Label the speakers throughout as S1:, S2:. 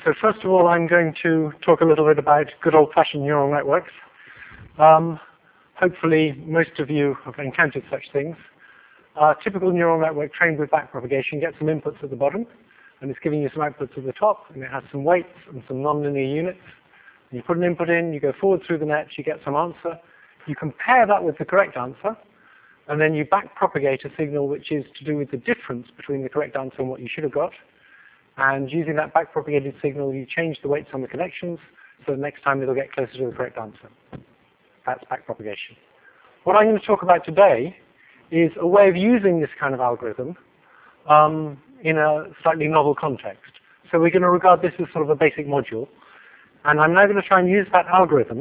S1: So first of all, I'm going to talk a little bit about good old-fashioned neural networks. Hopefully, most of you have encountered such things. A typical neural network trained with backpropagation gets some inputs at the bottom, and it's giving you some outputs at the top, and it has some weights and some nonlinear units. And you put an input in, you go forward through the net, you get some answer. You compare that with the correct answer, and then you backpropagate a signal which is to do with the difference between the correct answer and what you should have got. And using that backpropagated signal, you change the weights on the connections, so the next time it'll get closer to the correct answer. That's backpropagation. What I'm going to talk about today is a way of using this kind of algorithm in a slightly novel context. So we're going to regard this as sort of a basic module. And I'm now going to try and use that algorithm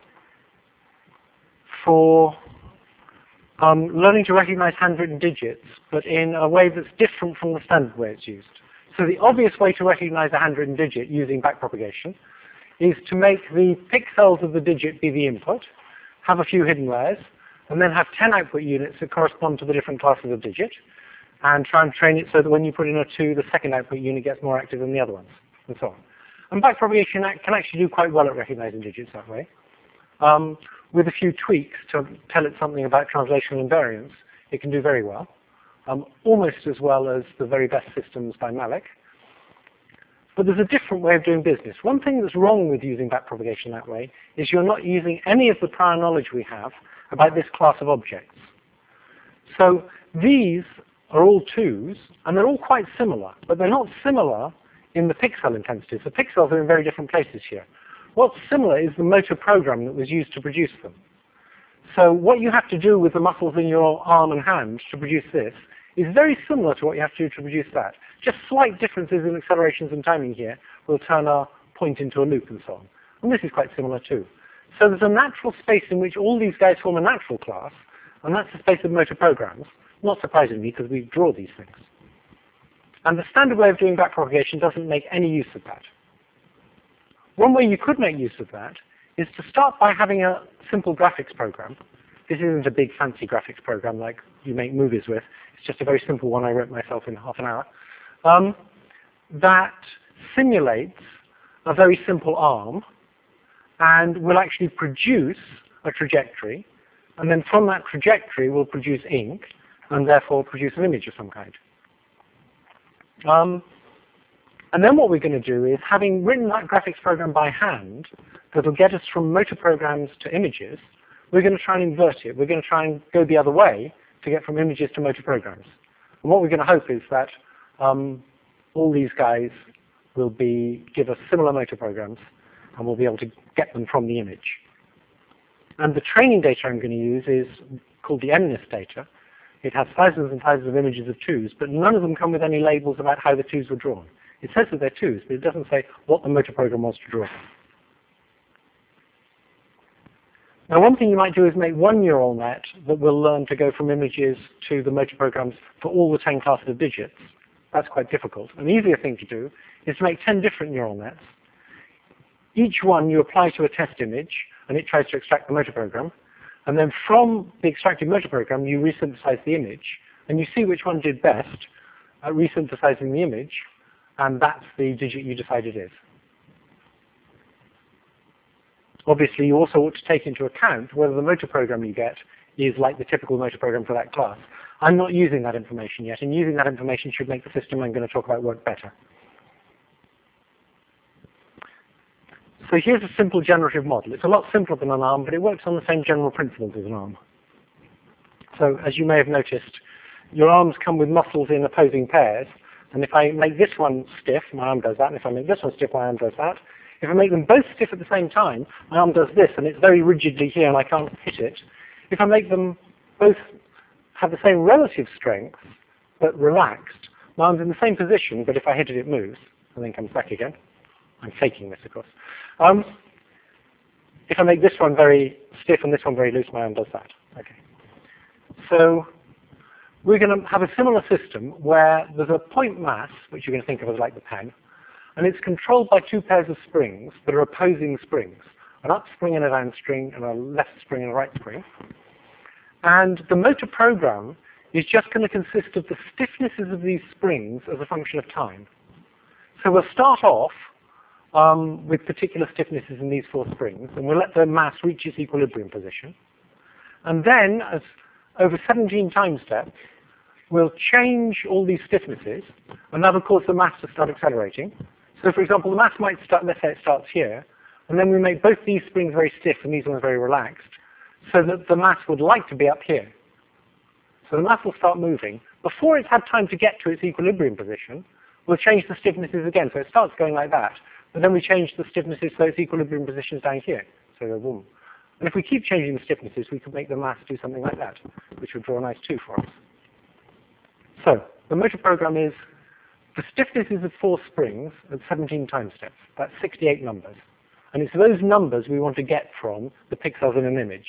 S1: for learning to recognize handwritten digits, but in a way that's different from the standard way it's used. So the obvious way to recognize a handwritten digit using backpropagation is to make the pixels of the digit be the input, have a few hidden layers, and then have 10 output units that correspond to the different classes of digit, and try and train it so that when you put in a 2, the second output unit gets more active than the other ones, and so on. And backpropagation can actually do quite well at recognizing digits that way. With a few tweaks to tell it something about translational invariance, it can do very well. Almost as well as the very best systems by Malik. But there's a different way of doing business. One thing that's wrong with using backpropagation that way is you're not using any of the prior knowledge we have about this class of objects. So these are all 2s, and they're all quite similar, but they're not similar in the pixel intensities. The pixels are in very different places here. What's similar is the motor program that was used to produce them. So what you have to do with the muscles in your arm and hand to produce this is very similar to what you have to do to produce that. Just slight differences in accelerations and timing here will turn a point into a loop and so on. And this is quite similar too. So there's a natural space in which all these guys form a natural class, and that's the space of motor programs, not surprisingly because we draw these things. And the standard way of doing backpropagation doesn't make any use of that. One way you could make use of that is to start by having a simple graphics program. This isn't a big fancy graphics program like you make movies with. It's just a very simple one I wrote myself in half an hour. That simulates a very simple arm and will actually produce a trajectory. And then from that trajectory will produce ink and therefore produce an image of some kind. And then what we're going to do is, having written that graphics program by hand that will get us from motor programs to images, we're going to try and invert it. We're going to try and go the other way to get from images to motor programs. And what we're going to hope is that all these guys will give us similar motor programs, and we'll be able to get them from the image. And the training data I'm going to use is called the MNIST data. It has thousands and thousands of images of 2s, but none of them come with any labels about how the 2s were drawn. It says that they're 2s, but it doesn't say what the motor program wants to draw. Now, one thing you might do is make one neural net that will learn to go from images to the motor programs for all the 10 classes of digits. That's quite difficult. An easier thing to do is to make 10 different neural nets. Each one you apply to a test image, and it tries to extract the motor program. And then from the extracted motor program, you resynthesize the image, and you see which one did best at resynthesizing the image, and that's the digit you decide it is. Obviously, you also ought to take into account whether the motor program you get is like the typical motor program for that class. I'm not using that information yet, and using that information should make the system I'm going to talk about work better. So here's a simple generative model. It's a lot simpler than an ARM, but it works on the same general principles as an ARM. So as you may have noticed, your arms come with muscles in opposing pairs, and if I make this one stiff, my arm does that, and if I make this one stiff, my arm does that. If I make them both stiff at the same time, my arm does this, and it's very rigidly here, and I can't hit it. If I make them both have the same relative strength, but relaxed, my arm's in the same position, but if I hit it, it moves, and then comes back again. I'm faking this, of course. If I make this one very stiff and this one very loose, my arm does that. Okay. So we're going to have a similar system where there's a point mass, which you're going to think of as like the pen, and it's controlled by 2 pairs of springs that are opposing springs, an up spring and a down spring, and a left spring and a right spring. And the motor program is just going to consist of the stiffnesses of these springs as a function of time. So we'll start off with particular stiffnesses in these 4 springs, and we'll let the mass reach its equilibrium position. And then, as over 17 time steps, we'll change all these stiffnesses, and that will cause the mass to start accelerating. So for example, the mass might start, let's say it starts here, and then we make both these springs very stiff and these ones very relaxed, so that the mass would like to be up here. So the mass will start moving. Before it's had time to get to its equilibrium position, we'll change the stiffnesses again. So it starts going like that, but then we change the stiffnesses so its equilibrium position is down here. So they're boom. And if we keep changing the stiffnesses, we could make the mass do something like that, which would draw a nice 2 for us. So the motor program is the stiffnesses of 4 springs at 17 time steps. That's 68 numbers. And it's those numbers we want to get from the pixels in an image.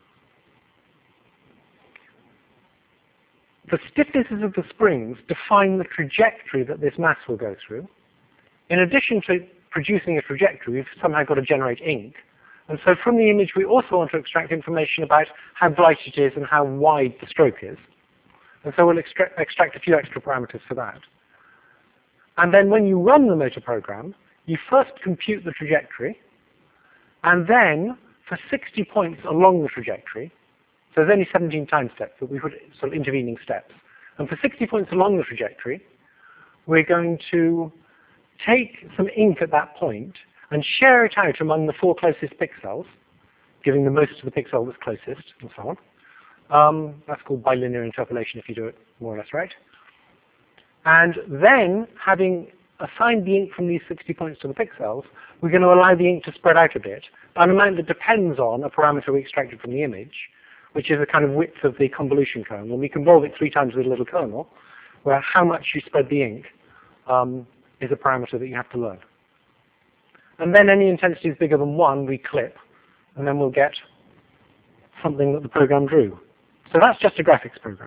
S1: The stiffnesses of the springs define the trajectory that this mass will go through. In addition to producing a trajectory, we've somehow got to generate ink. And so from the image, we also want to extract information about how bright it is and how wide the stroke is. And so we'll extract a few extra parameters for that. And then when you run the motor program, you first compute the trajectory, and then for 60 points along the trajectory, so there's only 17 time steps, but we put sort of intervening steps. And for 60 points along the trajectory, we're going to take some ink at that point and share it out among the 4 closest pixels, giving the most to the pixel that's closest, and so on. That's called bilinear interpolation if you do it more or less right. And then, having assigned the ink from these 60 points to the pixels, we're going to allow the ink to spread out a bit by an amount that depends on a parameter we extracted from the image, which is a kind of width of the convolution kernel. And we can roll it 3 times with a little kernel, where how much you spread the ink is a parameter that you have to learn. And then any intensity is bigger than 1, we clip, and then we'll get something that the program drew. So that's just a graphics program.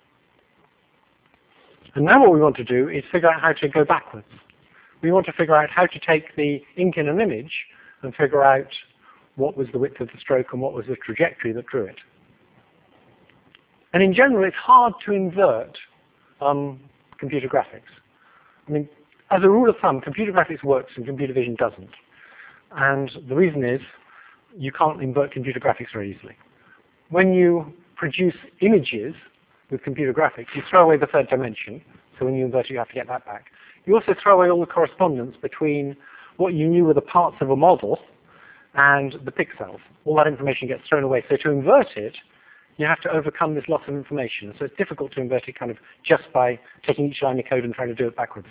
S1: And now what we want to do is figure out how to go backwards. We want to figure out how to take the ink in an image and figure out what was the width of the stroke and what was the trajectory that drew it. And in general, it's hard to invert computer graphics. I mean, as a rule of thumb, computer graphics works and computer vision doesn't. And the reason is you can't invert computer graphics very easily. When you produce images with computer graphics, you throw away the 3rd dimension. So when you invert it, you have to get that back. You also throw away all the correspondence between what you knew were the parts of a model and the pixels. All that information gets thrown away. So to invert it, you have to overcome this loss of information. So it's difficult to invert it kind of just by taking each line of code and trying to do it backwards.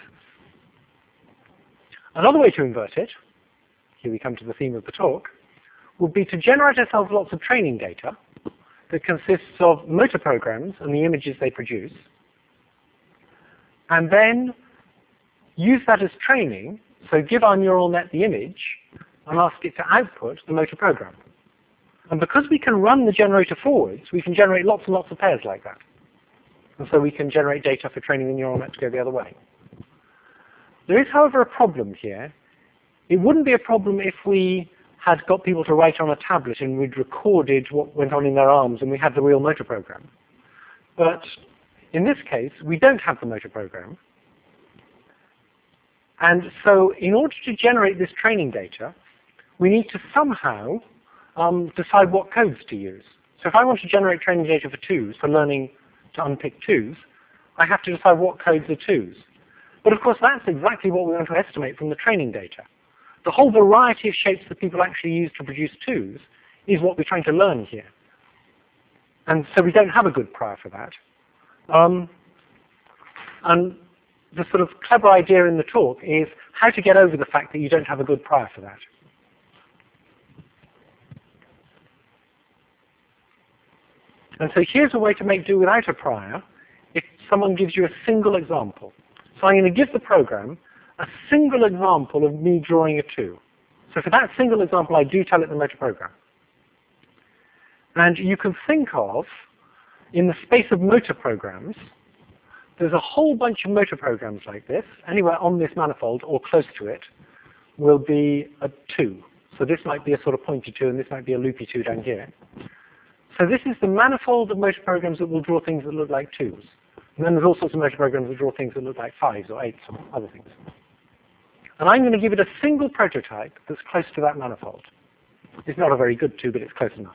S1: Another way to invert it, here we come to the theme of the talk, would be to generate ourselves lots of training data that consists of motor programs and the images they produce, and then use that as training, so give our neural net the image and ask it to output the motor program. And because we can run the generator forwards, we can generate lots and lots of pairs like that. And so we can generate data for training the neural net to go the other way. There is, however, a problem here. It wouldn't be a problem if we had got people to write on a tablet and we'd recorded what went on in their arms and we had the real motor program. But in this case, we don't have the motor program. And so in order to generate this training data, we need to somehow decide what codes to use. So if I want to generate training data for 2s, for learning to unpick 2s, I have to decide what codes are 2s. But of course, that's exactly what we want to estimate from the training data. The whole variety of shapes that people actually use to produce 2s is what we're trying to learn here. And so we don't have a good prior for that. And the sort of clever idea in the talk is how to get over the fact that you don't have a good prior for that. And so here's a way to make do without a prior if someone gives you a single example. So I'm going to give the program a single example of me drawing a 2. So for that single example, I do tell it the motor program. And you can think of, in the space of motor programs, there's a whole bunch of motor programs like this. Anywhere on this manifold or close to it will be a 2. So this might be a sort of pointy 2, and this might be a loopy 2 down here. So this is the manifold of motor programs that will draw things that look like 2s. And then there's all sorts of motor programs that draw things that look like 5s or 8s or other things. And I'm going to give it a single prototype that's close to that manifold. It's not a very good 2, but it's close enough.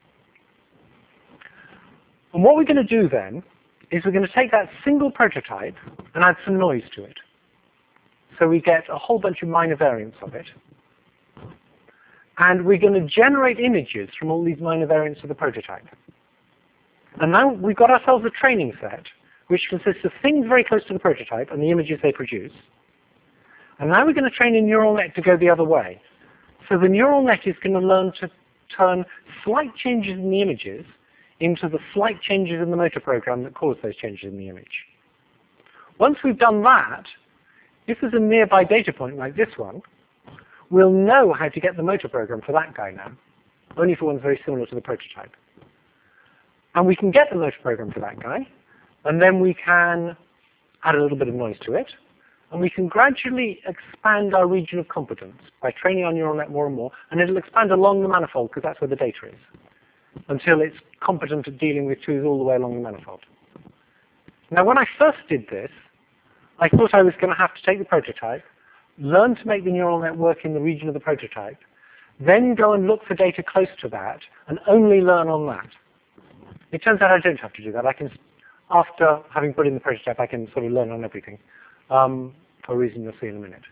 S1: And what we're going to do then is we're going to take that single prototype and add some noise to it. So we get a whole bunch of minor variants of it. And we're going to generate images from all these minor variants of the prototype. And now we've got ourselves a training set, which consists of things very close to the prototype and the images they produce. And now we're going to train a neural net to go the other way. So the neural net is going to learn to turn slight changes in the images into the slight changes in the motor program that cause those changes in the image. Once we've done that, if there's a nearby data point like this one, we'll know how to get the motor program for that guy now, only for one's very similar to the prototype. And we can get the motor program for that guy, and then we can add a little bit of noise to it, and we can gradually expand our region of competence by training our neural net more and more, and it'll expand along the manifold because that's where the data is, until it's competent at dealing with 2's all the way along the manifold. Now, when I first did this, I thought I was going to have to take the prototype, learn to make the neural net work in the region of the prototype, then go and look for data close to that, and only learn on that. It turns out I don't have to do that. I can, after having put in the prototype, I can sort of learn on everything, for a reason you'll see in a minute.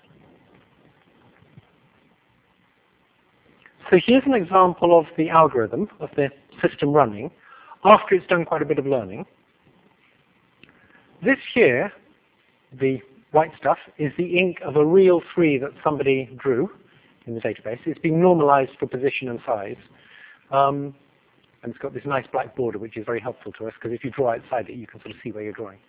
S1: So here's an example of the algorithm, of the system running, after it's done quite a bit of learning. This here, the white stuff, is the ink of a real 3 that somebody drew in the database. It's been normalized for position and size. And it's got this nice black border, which is very helpful to us, because if you draw outside it, you can sort of see where you're drawing.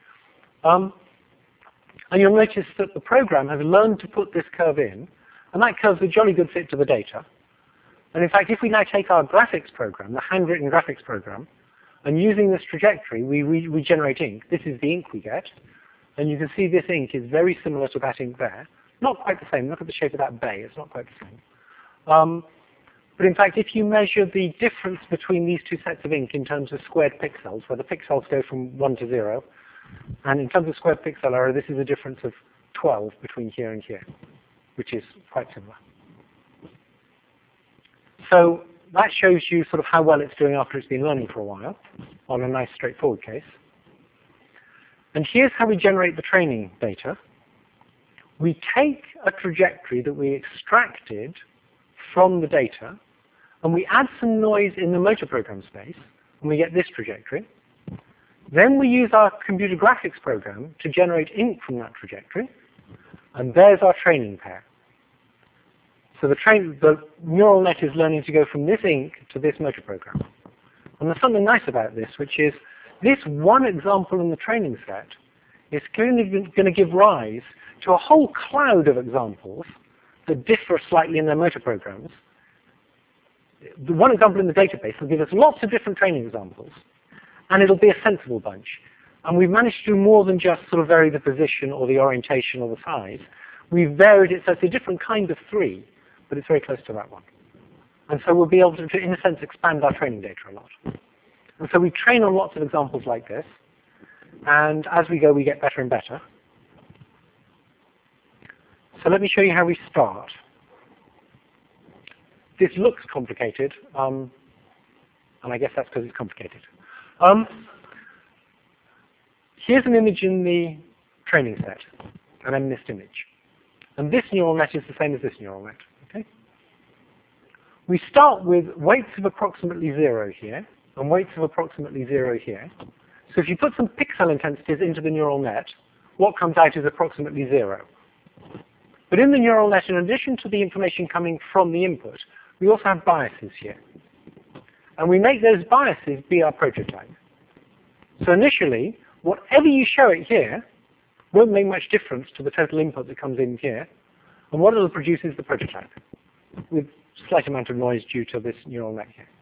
S1: And you'll notice that the program has learned to put this curve in, and that curve's a jolly good fit to the data. And in fact, if we now take our graphics program, the handwritten graphics program, and using this trajectory, we generate ink. This is the ink we get. And you can see this ink is very similar to that ink there. Not quite the same. Look at the shape of that bay. It's not quite the same. But in fact, if you measure the difference between these 2 sets of ink in terms of squared pixels, where the pixels go from 1 to 0, and in terms of squared pixel error, this is a difference of 12 between here and here, which is quite similar. So that shows you sort of how well it's doing after it's been learning for a while, on a nice straightforward case. And here's how we generate the training data. We take a trajectory that we extracted from the data, and we add some noise in the motor program space, and we get this trajectory. Then we use our computer graphics program to generate ink from that trajectory, and there's our training pair. So the neural net is learning to go from this ink to this motor program. And there's something nice about this, which is this one example in the training set is going to give rise to a whole cloud of examples that differ slightly in their motor programs. The one example in the database will give us lots of different training examples, and it'll be a sensible bunch. And we've managed to do more than just sort of vary the position or the orientation or the size. We've varied it so it's a different kind of 3, but it's very close to that one. And so we'll be able to, in a sense, expand our training data a lot. And so we train on lots of examples like this, and as we go, we get better and better. So let me show you how we start. This looks complicated, and I guess that's because it's complicated. Here's an image in the training set, an MNIST image. And this neural net is the same as this neural net. Okay? We start with weights of approximately 0 here, and weights of approximately 0 here. So if you put some pixel intensities into the neural net, what comes out is approximately 0. But in the neural net, in addition to the information coming from the input, we also have biases here. And we make those biases be our prototype. So initially, whatever you show it here won't make much difference to the total input that comes in here. And what it'll produce is the prototype, with slight amount of noise due to this neural net here.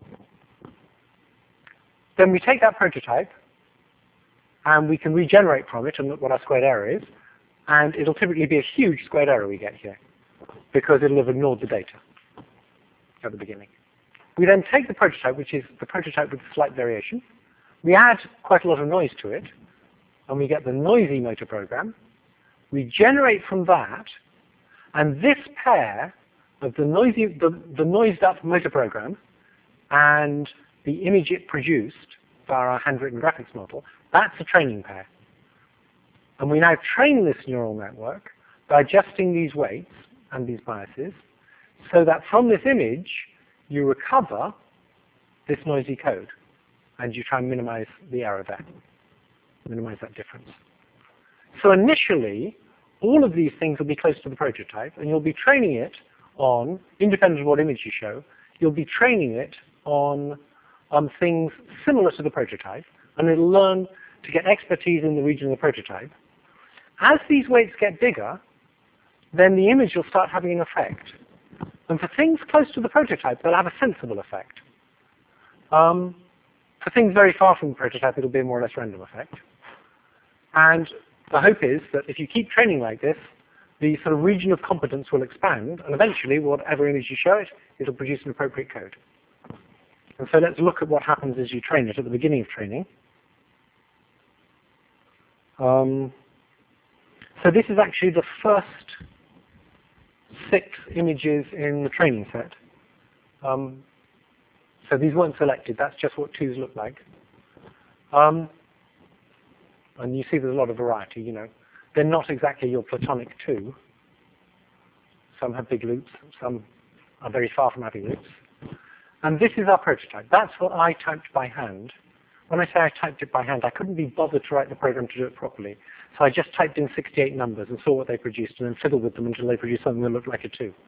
S1: Then we take that prototype, and we can regenerate from it and look what our squared error is. And it'll typically be a huge squared error we get here, because it'll have ignored the data at the beginning. We then take the prototype, which is the prototype with slight variation. We add quite a lot of noise to it, and we get the noisy motor program. We generate from that, And this pair of the noised up motor program and the image it produced via our handwritten graphics model, that's a training pair. And we now train this neural network by adjusting these weights and these biases so that from this image, you recover this noisy code. And you try and minimize the error there, minimize that difference. So initially, all of these things will be close to the prototype, and you'll be training it on, independent of what image you show, you'll be training it on things similar to the prototype, and it'll learn to get expertise in the region of the prototype. As these weights get bigger, then the image will start having an effect. And for things close to the prototype, they'll have a sensible effect. For things very far from the prototype, it'll be a more or less random effect. And the hope is that if you keep training like this, the sort of region of competence will expand, and eventually, whatever image you show it, it'll produce an appropriate code. And so let's look at what happens as you train it at the beginning of training. So this is actually the first 6 images in the training set. So these weren't selected, that's just what 2s look like. And you see there's a lot of variety, you know. They're not exactly your platonic 2. Some have big loops, some are very far from having loops. And this is our prototype. That's what I typed by hand. When I say I typed it by hand, I couldn't be bothered to write the program to do it properly. So I just typed in 68 numbers and saw what they produced and then fiddled with them until they produced something that looked like a 2.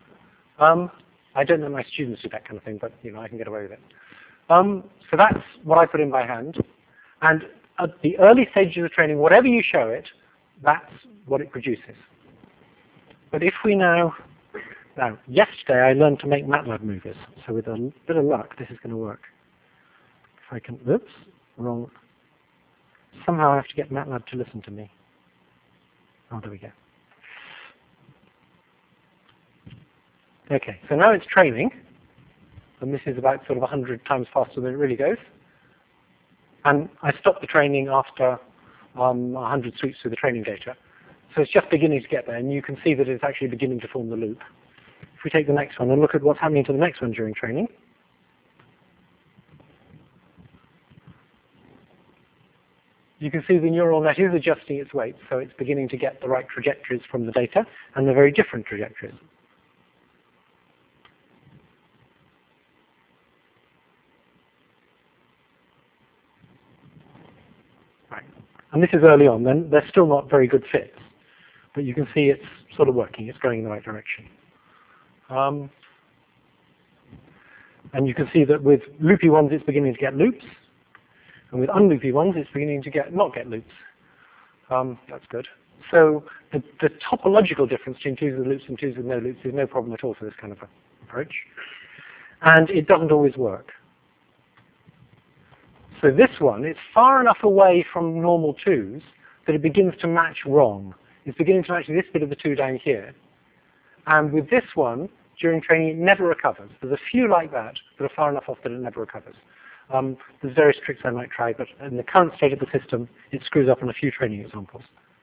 S1: I don't know my students do that kind of thing, but you know, I can get away with it. So that's what I put in by hand. And at the early stages of training, whatever you show it, that's what it produces. But if we now, yesterday I learned to make MATLAB movies. So with a bit of luck, this is going to work. If I can, oops, wrong. Somehow I have to get MATLAB to listen to me. Oh, there we go. Okay, so now it's training, and this is about sort of 100 times faster than it really goes. And I stopped the training after 100 sweeps through the training data. So it's just beginning to get there, and you can see that it's actually beginning to form the loop. If we take the next one and look at what's happening to the next one during training, you can see the neural net is adjusting its weight, so it's beginning to get the right trajectories from the data, and they're very different trajectories. Right. And this is early on, then they're still not very good fits, but you can see it's sort of working, it's going in the right direction. And you can see that with loopy ones, it's beginning to get loops. And with unloopy ones, it's beginning to not get loops. That's good. So the topological difference between 2s with loops and 2s with no loops is no problem at all for this kind of approach. And it doesn't always work. So this one is far enough away from normal 2s that it begins to match wrong. It's beginning to match this bit of the 2 down here. And with this one, during training, it never recovers. There's a few like that are far enough off that it never recovers. There's various tricks I might try, but in the current state of the system, it screws up on a few training examples.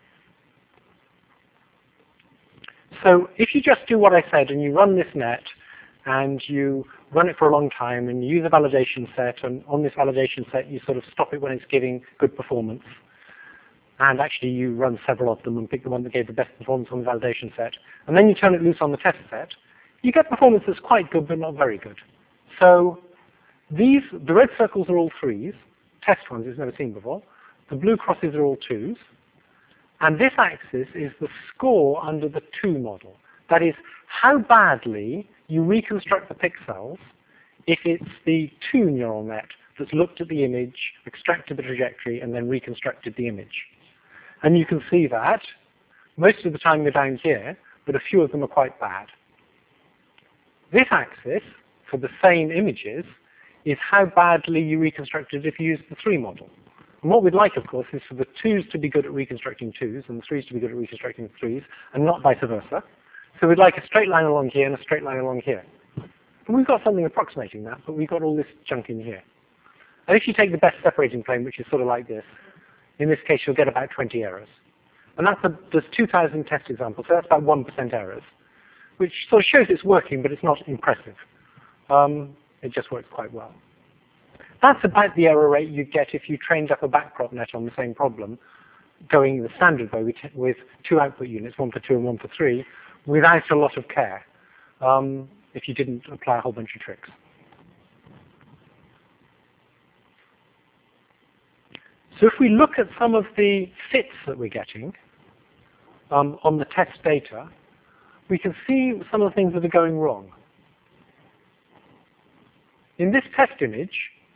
S1: So if you just do what I said and you run this net and you run it for a long time and you use a validation set, and on this validation set you sort of stop it when it's giving good performance, and actually you run several of them and pick the one that gave the best performance on the validation set, and then you turn it loose on the test set, you get performance that's quite good but not very good. So the red circles are all 3s, test ones it's never seen before. The blue crosses are all 2s. And this axis is the score under the 2 model. That is, how badly you reconstruct the pixels if it's the 2 neural net that's looked at the image, extracted the trajectory, and then reconstructed the image. And you can see that most of the time they're down here, but a few of them are quite bad. This axis, for the same images, is how badly you reconstructed if you use the 3 model. And what we'd like, of course, is for the 2s to be good at reconstructing 2s and the 3s to be good at reconstructing 3s, and not vice versa. So we'd like a straight line along here and a straight line along here. And we've got something approximating that, but we've got all this junk in here. And if you take the best separating plane, which is sort of like this, in this case you'll get about 20 errors. And there's 2,000 test examples, so that's about 1% errors. which sort of shows it's working, but it's not impressive. It just works quite well. That's about the error rate you get if you trained up a backprop net on the same problem, going the standard way with 2 output units, 1 for 2 and 1 for 3, without a lot of care, if you didn't apply a whole bunch of tricks. So if we look at some of the fits that we're getting on the test data, we can see some of the things that are going wrong. In this test image,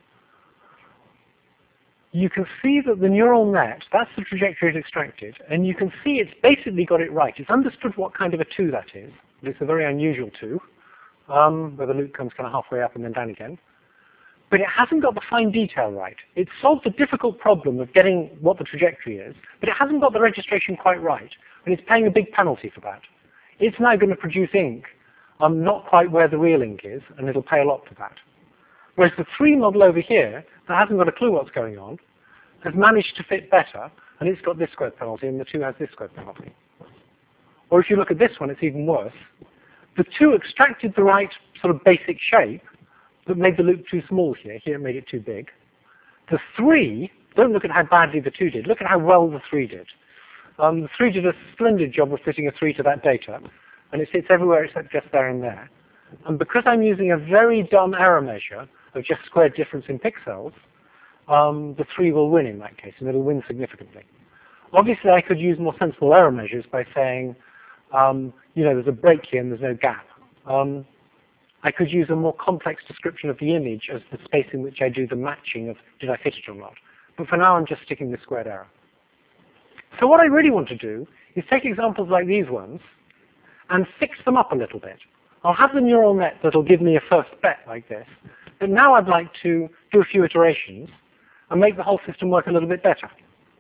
S1: you can see that the neural net, that's the trajectory it extracted, and you can see it's basically got it right. It's understood what kind of a 2 that is. It's a very unusual 2, where the loop comes kind of halfway up and then down again. But it hasn't got the fine detail right. It solved the difficult problem of getting what the trajectory is, but it hasn't got the registration quite right, and it's paying a big penalty for that. It's now going to produce ink not quite where the real ink is, and it'll pay a lot for that. Whereas the 3 model over here, that hasn't got a clue what's going on, has managed to fit better, and it's got this squared penalty, and the 2 has this squared penalty. Or if you look at this one, it's even worse. The 2 extracted the right sort of basic shape, but made the loop too small here. Here it made it too big. The 3, don't look at how badly the 2 did. Look at how well the 3 did. The 3 did a splendid job of fitting a 3 to that data, and it fits everywhere except just there and there. And because I'm using a very dumb error measure of just squared difference in pixels, the 3 will win in that case, and it'll win significantly. Obviously, I could use more sensible error measures by saying, there's a break here and there's no gap. I could use a more complex description of the image as the space in which I do the matching of did I fit it or not. But for now, I'm just sticking with squared error. So what I really want to do is take examples like these ones and fix them up a little bit. I'll have the neural net that'll give me a first bet like this, but now I'd like to do a few iterations and make the whole system work a little bit better.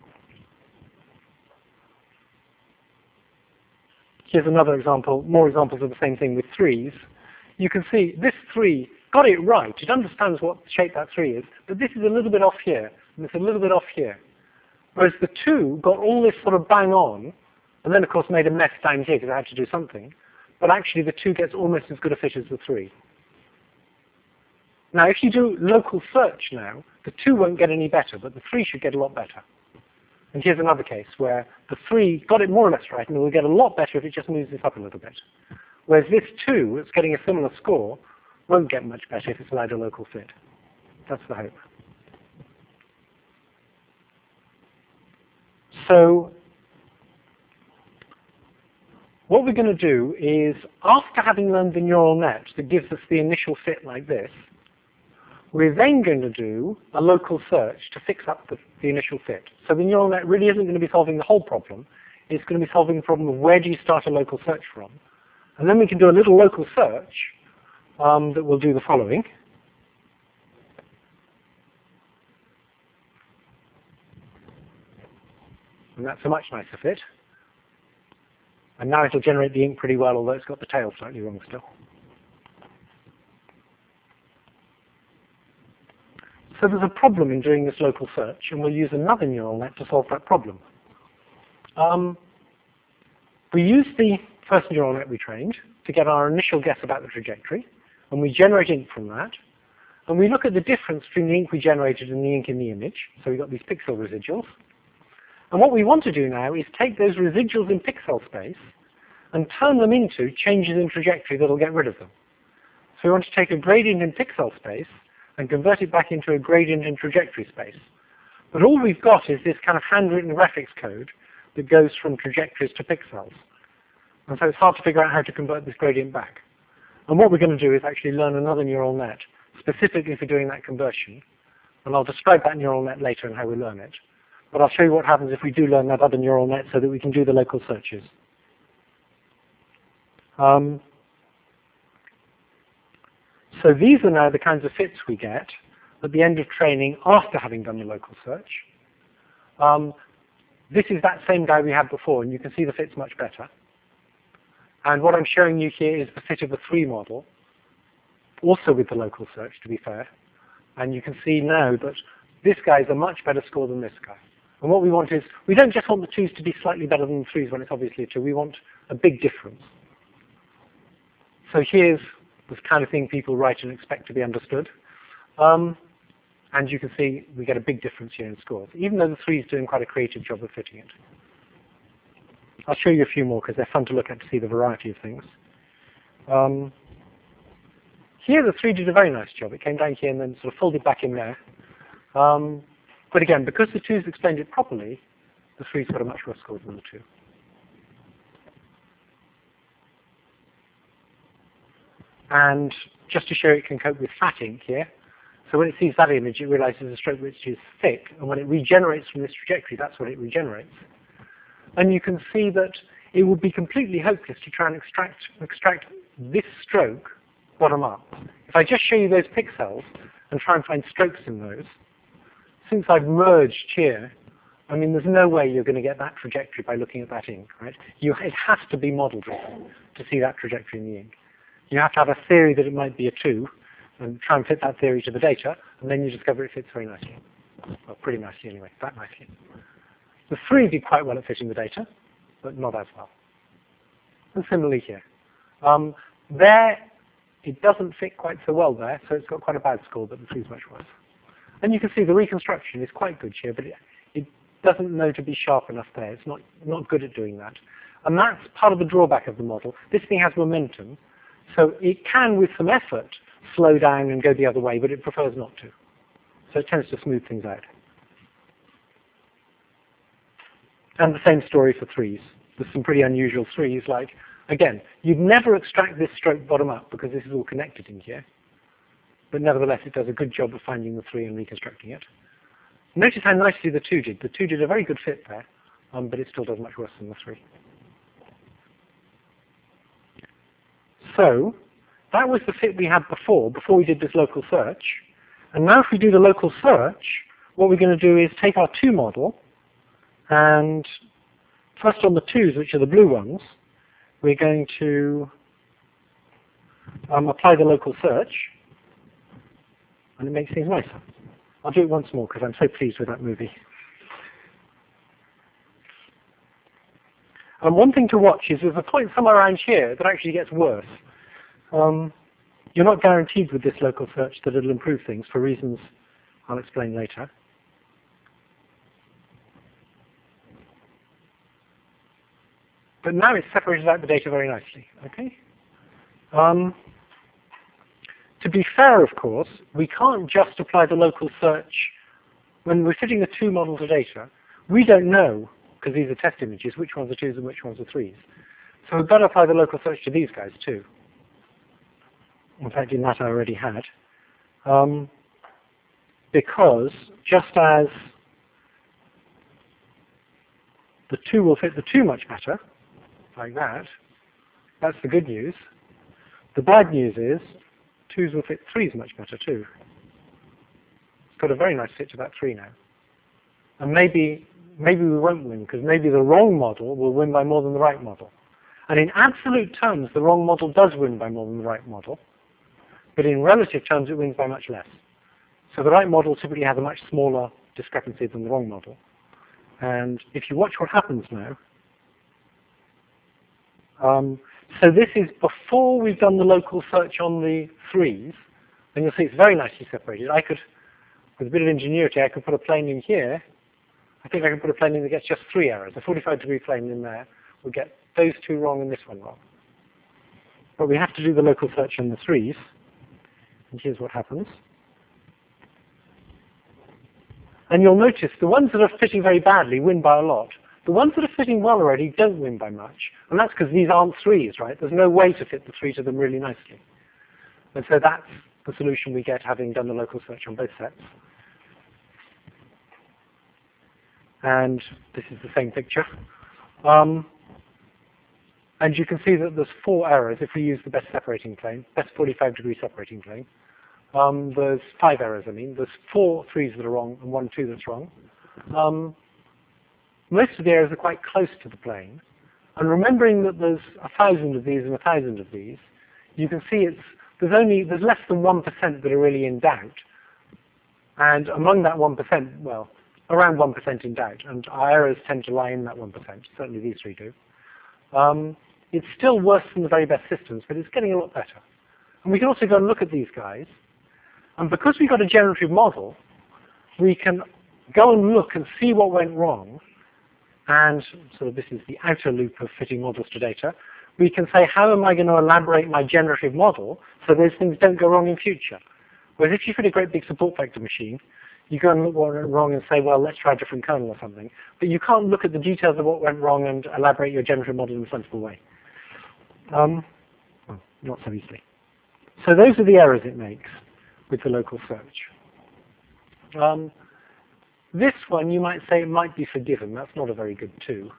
S1: Here's another example, more examples of the same thing with 3s. You can see this 3 got it right. It understands what shape that 3 is, but this is a little bit off here, and it's a little bit off here. Whereas the 2 got all this sort of bang on, and then of course made a mess down here because I had to do something. But actually the 2 gets almost as good a fit as the 3. Now if you do local search now, the 2 won't get any better, but the 3 should get a lot better. And here's another case where the 3 got it more or less right, and it will get a lot better if it just moves this up a little bit. Whereas this 2, that's getting a similar score, won't get much better if it's allowed a local fit. That's the hope. So what we're going to do is, after having learned the neural net that gives us the initial fit like this, we're then going to do a local search to fix up the initial fit. So the neural net really isn't going to be solving the whole problem. It's going to be solving the problem of where do you start a local search from. And then we can do a little local search that will do the following. And that's a much nicer fit. And now it'll generate the ink pretty well, although it's got the tail slightly wrong still. So there's a problem in doing this local search, and we'll use another neural net to solve that problem. We use the first neural net we trained to get our initial guess about the trajectory, and we generate ink from that. And we look at the difference between the ink we generated and the ink in the image. So we've got these pixel residuals. And what we want to do now is take those residuals in pixel space and turn them into changes in trajectory that will get rid of them. So we want to take a gradient in pixel space and convert it back into a gradient in trajectory space. But all we've got is this kind of handwritten graphics code that goes from trajectories to pixels. And so it's hard to figure out how to convert this gradient back. And what we're going to do is actually learn another neural net specifically for doing that conversion. And I'll describe that neural net later and how we learn it. But I'll show you what happens if we do learn that other neural net so that we can do the local searches. So these are now the kinds of fits we get at the end of training after having done the local search. This is that same guy we had before, and you can see the fit's much better. And what I'm showing you here is the fit of the 3 model, also with the local search, to be fair. And you can see now that this guy's a much better score than this guy. And what we want is, we don't just want the 2s to be slightly better than the 3s when it's obviously a 2. We want a big difference. So here's the kind of thing people write and expect to be understood. And you can see we get a big difference here in scores, even though the 3 is doing quite a creative job of fitting it. I'll show you a few more because they're fun to look at to see the variety of things. Here the 3 did a very nice job. It came down here and then sort of folded back in there. But again, because the 2's explained it properly, the 3's got a much worse score than the 2. And just to show it can cope with fat ink here, so when it sees that image, it realizes a stroke which is thick, and when it regenerates from this trajectory, that's what it regenerates. And you can see that it would be completely hopeless to try and extract this stroke bottom up. If I just show you those pixels and try and find strokes in those, since I've merged here, I mean, there's no way you're going to get that trajectory by looking at that ink, right? It has to be model driven to see that trajectory in the ink. You have to have a theory that it might be a 2, and try and fit that theory to the data, and then you discover it fits very nicely. Well, pretty nicely anyway, that nicely. The 3 did quite well at fitting the data, but not as well. And similarly here. There, it doesn't fit quite so well there, so it's got quite a bad score, but the 3 is much worse. And you can see the reconstruction is quite good here, but it doesn't know to be sharp enough there. It's not good at doing that. And that's part of the drawback of the model. This thing has momentum, so it can, with some effort, slow down and go the other way, but it prefers not to. So it tends to smooth things out. And the same story for 3's. There's some pretty unusual 3's, like, again, you'd never extract this stroke bottom up because this is all connected in here. But nevertheless, it does a good job of finding the 3 and reconstructing it. Notice how nicely the 2 did. The 2 did a very good fit there, but it still does much worse than the 3. So, that was the fit we had before we did this local search. And now if we do the local search, what we're going to do is take our 2 model, and first on the 2's, which are the blue ones, we're going to apply the local search, and it makes things nicer. I'll do it once more because I'm so pleased with that movie. And one thing to watch is there's a point somewhere around here that actually gets worse. You're not guaranteed with this local search that it'll improve things for reasons I'll explain later. But now it's separated out the data very nicely. Okay. To be fair, of course, we can't just apply the local search when we're fitting the 2 models of data. We don't know, because these are test images, which ones are 2's and which ones are 3's. So we've got to apply the local search to these guys too. In fact, in that I already had. Because just as the 2 will fit the 2 much better, like that, that's the good news. The bad news is 2's will fit 3's much better too. It's got a very nice fit to that 3 now. And maybe we won't win, because maybe the wrong model will win by more than the right model. And in absolute terms, the wrong model does win by more than the right model. But in relative terms, it wins by much less. So the right model typically has a much smaller discrepancy than the wrong model. And if you watch what happens now, so this is before we've done the local search on the 3's, and you'll see it's very nicely separated. I could, with a bit of ingenuity, I could put a plane in here. I think I can put a plane in that gets just 3 errors. A 45-degree plane in there will get those 2 wrong and this one wrong. But we have to do the local search on the 3's. And here's what happens. And you'll notice the ones that are fitting very badly win by a lot. The ones that are fitting well already don't win by much. And that's because these aren't 3's, right? There's no way to fit the 3 to them really nicely. And so that's the solution we get having done the local search on both sets. And this is the same picture. And you can see that there's 4 errors if we use the best separating plane, best 45-degree separating plane. There's 5 errors, I mean. There's 4 3's that are wrong and 1 2 that's wrong. Most of the errors are quite close to the plane. And remembering that there's 1,000 of these and 1,000 of these, you can see there's less than 1% that are really in doubt. And among that 1%, well, around 1% in doubt. And our errors tend to lie in that 1%. Certainly these 3 do. It's still worse than the very best systems, but it's getting a lot better. And we can also go and look at these guys. And because we've got a generative model, we can go and look and see what went wrong. And so this is the outer loop of fitting models to data. We can say, how am I going to elaborate my generative model so those things don't go wrong in future? Whereas if you fit a great big support vector machine, you go and look what went wrong and say, well, let's try a different kernel or something. But you can't look at the details of what went wrong and elaborate your generative model in a sensible way. Well, not so easily. So those are the errors it makes with the local search. This one, you might say, it might be forgiven. That's not a very good 2.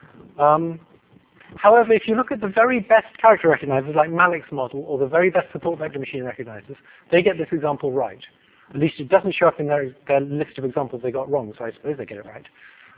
S1: However, if you look at the very best character recognizers, like Malik's model, or the very best support vector machine recognizers, they get this example right. At least it doesn't show up in their list of examples they got wrong, so I suppose they get it right.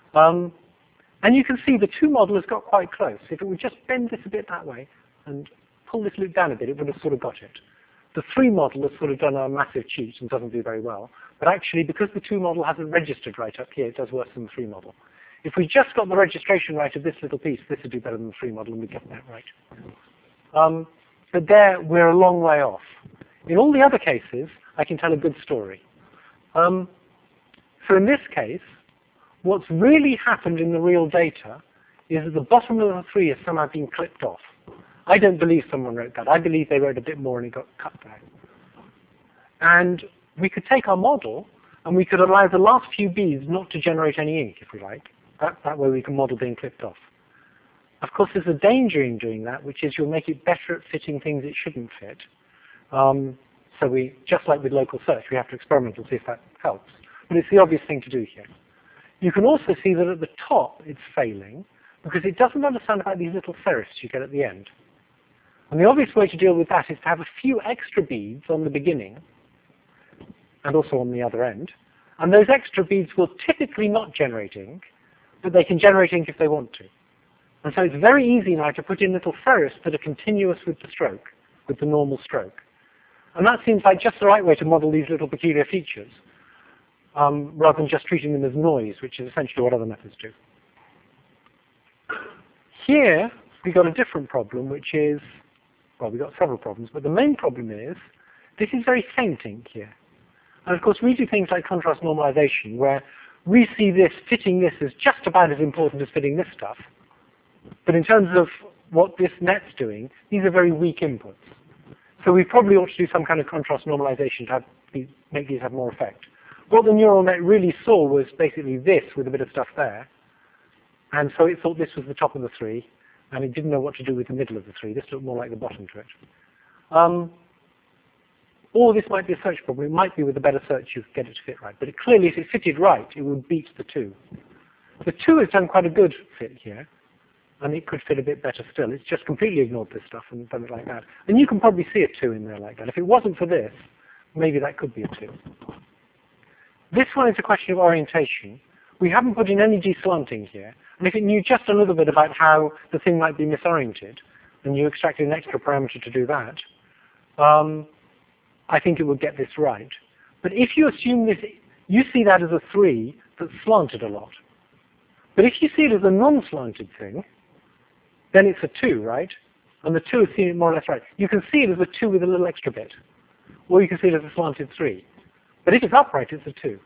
S1: And you can see the 2 model has got quite close. If it would just bend this a bit that way and pull this loop down a bit, it would have sort of got it. The 3 model has sort of done a massive cheat and doesn't do very well. But actually, because the 2 model hasn't registered right up here, it does worse than the 3 model. If we just got the registration right of this little piece, this would do better than the 3 model, and we'd get that right. But there, we're a long way off. In all the other cases, I can tell a good story. So in this case, what's really happened in the real data is that the bottom of the 3 has somehow been clipped off. I don't believe someone wrote that. I believe they wrote a bit more and it got cut down. And we could take our model and we could allow the last few beads not to generate any ink, if we like. That way we can model being clipped off. Of course, there's a danger in doing that, which is you'll make it better at fitting things it shouldn't fit. So we, just like with local search, we have to experiment and see if that helps. But it's the obvious thing to do here. You can also see that at the top it's failing because it doesn't understand about these little serifs you get at the end. And the obvious way to deal with that is to have a few extra beads on the beginning and also on the other end. And those extra beads will typically not generate ink, but they can generate ink if they want to. And so it's very easy now to put in little serifs that are continuous with the stroke, with the normal stroke. And that seems like just the right way to model these little peculiar features, rather than just treating them as noise, which is essentially what other methods do. Here, we've got a different problem, which is, well, we've got several problems, but the main problem is, this is very faint ink here. And of course, we do things like contrast normalization, where we see this, fitting this as just about as important as fitting this stuff. But in terms of what this net's doing, these are very weak inputs. So we probably ought to do some kind of contrast normalization to make these have more effect. What the neural net really saw was basically this with a bit of stuff there. And so it thought this was the top of the 3, and it didn't know what to do with the middle of the 3. This looked more like the bottom to it. Or this might be a search problem. It might be with a better search you could get it to fit right. But clearly, if it fitted right, it would beat the 2. The 2 has done quite a good fit here, and it could fit a bit better still. It's just completely ignored this stuff and done it like that. And you can probably see a 2 in there like that. If it wasn't for this, maybe that could be a 2. This one is a question of orientation. We haven't put in any deslanting here. And if it knew just a little bit about how the thing might be misoriented, and you extracted an extra parameter to do that, I think it would get this right. But if you assume this, you see that as a 3 that's slanted a lot. But if you see it as a non-slanted thing, then it's a 2, right? And the 2 has seen it more or less right. You can see it as a 2 with a little extra bit. Or you can see it as a slanted 3. But if it's upright, it's a 2.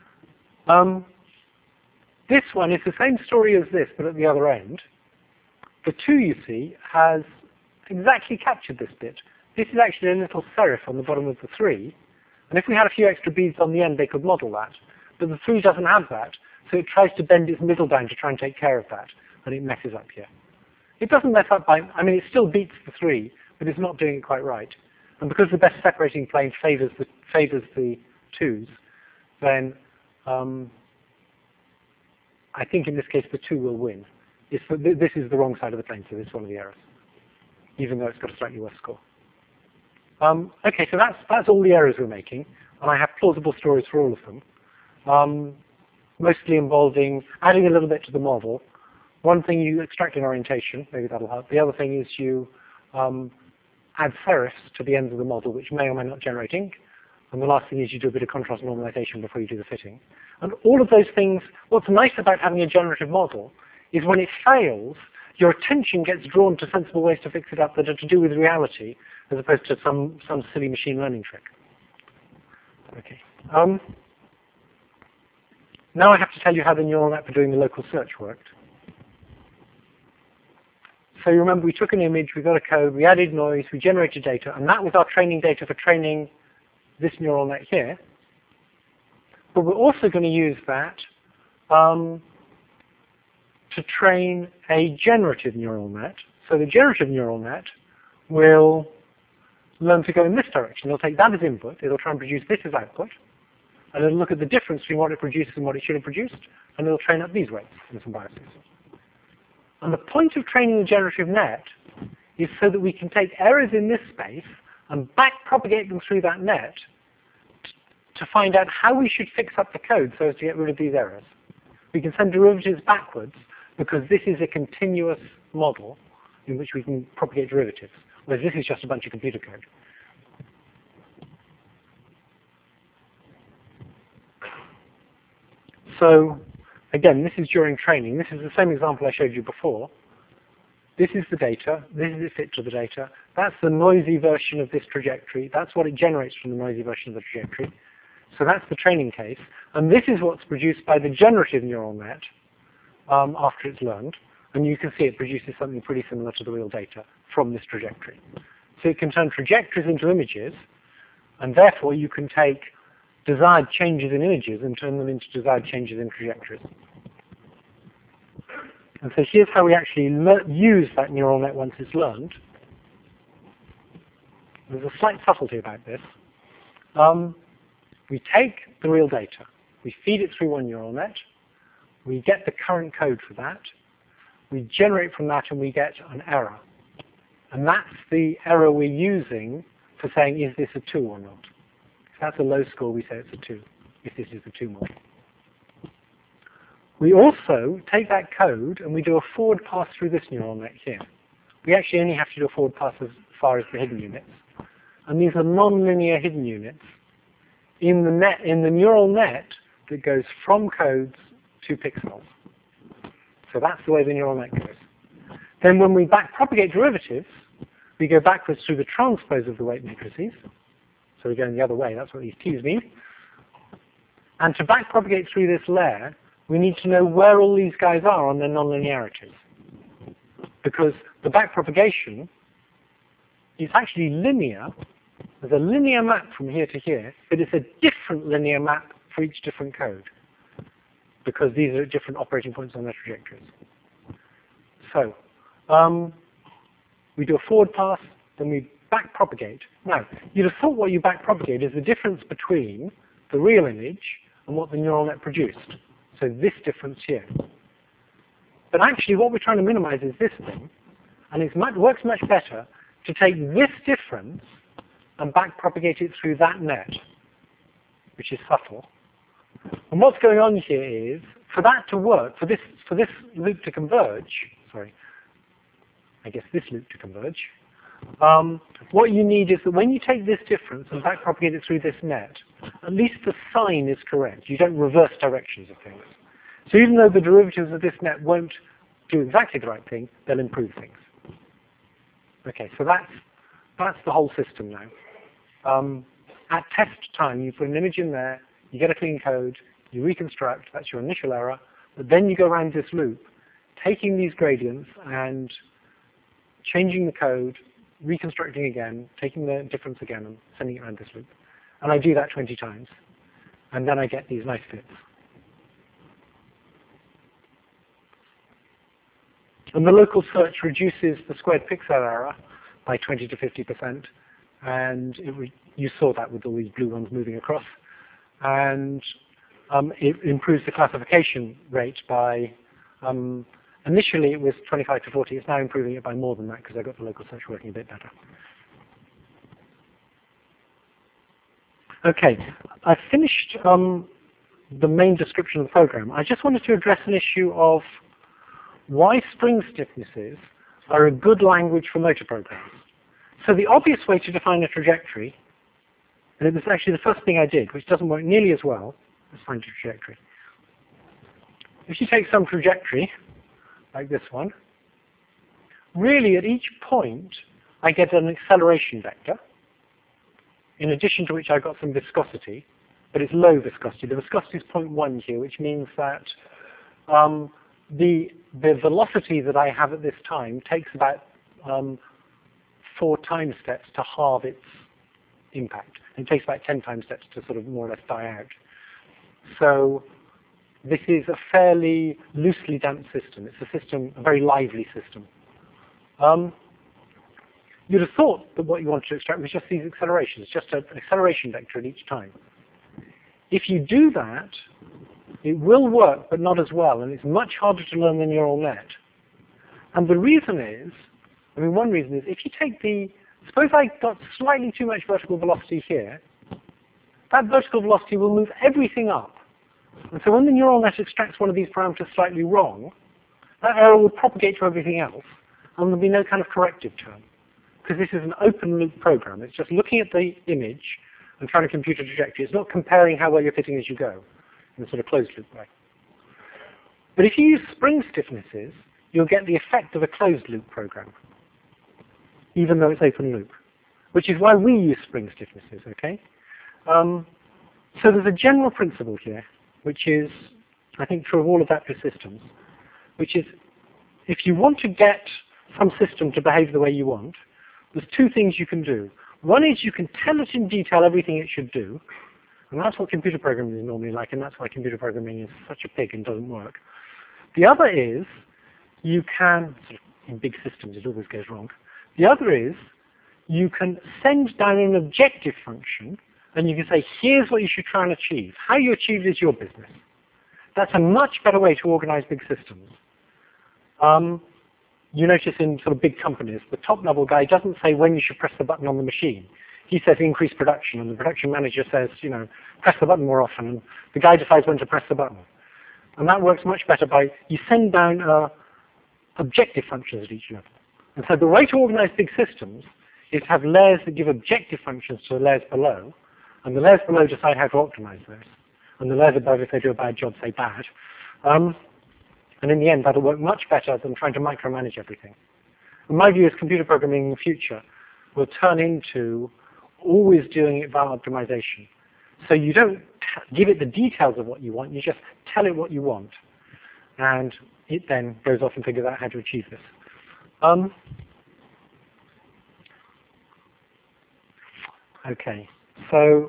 S1: This one is the same story as this, but at the other end. The 2, you see, has exactly captured this bit. This is actually a little serif on the bottom of the 3. And if we had a few extra beads on the end, they could model that. But the 3 doesn't have that, so it tries to bend its middle down to try and take care of that, and it messes up here. It doesn't mess up by, I mean, it still beats the 3, but it's not doing it quite right. And because the best separating plane favors the 2s, then I think in this case the 2 will win. This is the wrong side of the plane, so this is one of the errors, even though it's got a slightly worse score. Okay, so that's all the errors we're making, and I have plausible stories for all of them, mostly involving adding a little bit to the model. One thing, you extract an orientation, maybe that'll help. The other thing is you add serifs to the ends of the model, which may or may not generate ink. And the last thing is you do a bit of contrast normalization before you do the fitting. And all of those things, what's nice about having a generative model is when it fails, your attention gets drawn to sensible ways to fix it up that are to do with reality, as opposed to some silly machine learning trick. Okay. Now I have to tell you how the neural net for doing the local search worked. So you remember we took an image, we got a code, we added noise, we generated data, and that was our training data for training this neural net here. But we're also going to use that to train a generative neural net. So the generative neural net will learn to go in this direction. It'll take that as input, it'll try and produce this as output, and it'll look at the difference between what it produces and what it should have produced, and it'll train up these weights and some biases. And the point of training the generative net is so that we can take errors in this space and back-propagate them through that net to find out how we should fix up the code so as to get rid of these errors. We can send derivatives backwards because this is a continuous model in which we can propagate derivatives, whereas this is just a bunch of computer code. So again, this is during training. This is the same example I showed you before. This is the data. This is the fit to the data. That's the noisy version of this trajectory. That's what it generates from the noisy version of the trajectory. So that's the training case. And this is what's produced by the generative neural net after it's learned. And you can see it produces something pretty similar to the real data from this trajectory. So it can turn trajectories into images, and therefore you can take desired changes in images and turn them into desired changes in trajectories. And so here's how we actually use that neural net once it's learned. There's a slight subtlety about this. We take the real data, we feed it through one neural net, we get the current code for that, we generate from that and we get an error. And that's the error we're using for saying, is this a 2 or not? If that's a low score, we say it's a 2, if this is a 2 model. We also take that code and we do a forward pass through this neural net here. We actually only have to do a forward pass as far as the hidden units. And these are non-linear hidden units in the neural net that goes from codes to pixels. So that's the way the neural net goes. Then when we back-propagate derivatives, we go backwards through the transpose of the weight matrices. So we're going the other way, that's what these T's mean. And to back-propagate through this layer, we need to know where all these guys are on their nonlinearities. Because the backpropagation is actually linear. There's a linear map from here to here, but it's a different linear map for each different code, because these are different operating points on their trajectories. So we do a forward pass, then we backpropagate. Now, you'd have thought what you backpropagate is the difference between the real image and what the neural net produced. So this difference here. But actually what we're trying to minimize is this thing, and it works much better to take this difference and backpropagate it through that net, which is subtle. And what's going on here is, for that to work, for this loop to converge, this loop to converge, what you need is that when you take this difference and backpropagate it through this net, at least the sign is correct. You don't reverse directions of things. So even though the derivatives of this net won't do exactly the right thing, they'll improve things. Okay, so that's the whole system now. At test time, you put an image in there, you get a clean code, you reconstruct, that's your initial error, but then you go around this loop, taking these gradients and changing the code, reconstructing again, taking the difference again, and sending it around this loop. And I do that 20 times. And then I get these nice fits. And the local search reduces the squared pixel error by 20 to 50%. And you saw that with all these blue ones moving across. And it improves the classification rate by, initially it was 25 to 40. It's now improving it by more than that because I got the local search working a bit better. Okay, I've finished the main description of the program. I just wanted to address an issue of why spring stiffnesses are a good language for motor programs. So the obvious way to define a trajectory, and it was actually the first thing I did, which doesn't work nearly as well, let's find a trajectory. If you take some trajectory, like this one, really at each point, I get an acceleration vector, in addition to which I got some viscosity, but it's low viscosity. The viscosity is 0.1 here, which means that the velocity that I have at this time takes about 4 time steps to halve its impact. And it takes about 10 time steps to sort of more or less die out. So this is a fairly loosely damped system. It's a system, a very lively system. You'd have thought that what you wanted to extract was just these accelerations, just an acceleration vector at each time. If you do that, it will work, but not as well, and it's much harder to learn the neural net. And the reason is, one reason is, if you take suppose I got slightly too much vertical velocity here, that vertical velocity will move everything up. And so when the neural net extracts one of these parameters slightly wrong, that error will propagate to everything else, and there'll be no kind of corrective term. Because this is an open loop program. It's just looking at the image and trying to compute a trajectory. It's not comparing how well you're fitting as you go in a sort of closed loop way. But if you use spring stiffnesses, you'll get the effect of a closed loop program, even though it's open loop, which is why we use spring stiffnesses, okay? So there's a general principle here, which is, I think, true of all adaptive systems, which is if you want to get some system to behave the way you want, there's 2 things you can do. One is you can tell it in detail everything it should do, and that's what computer programming is normally like, and that's why computer programming is such a pig and doesn't work. The other is you can, in big systems it always goes wrong, the other is you can send down an objective function, and you can say, here's what you should try and achieve. How you achieve it is your business. That's a much better way to organize big systems. You notice in sort of big companies, the top level guy doesn't say when you should press the button on the machine. He says increase production, and the production manager says, press the button more often, and the guy decides when to press the button. And that works much better by, you send down objective functions at each level. And so the way to organize big systems is to have layers that give objective functions to the layers below, and the layers below decide how to optimize those. And the layers above, if they do a bad job, say bad. And in the end, that'll work much better than trying to micromanage everything. And my view is computer programming in the future will turn into always doing it via optimization. So you don't give it the details of what you want, you just tell it what you want. And it then goes off and figures out how to achieve this. Okay, so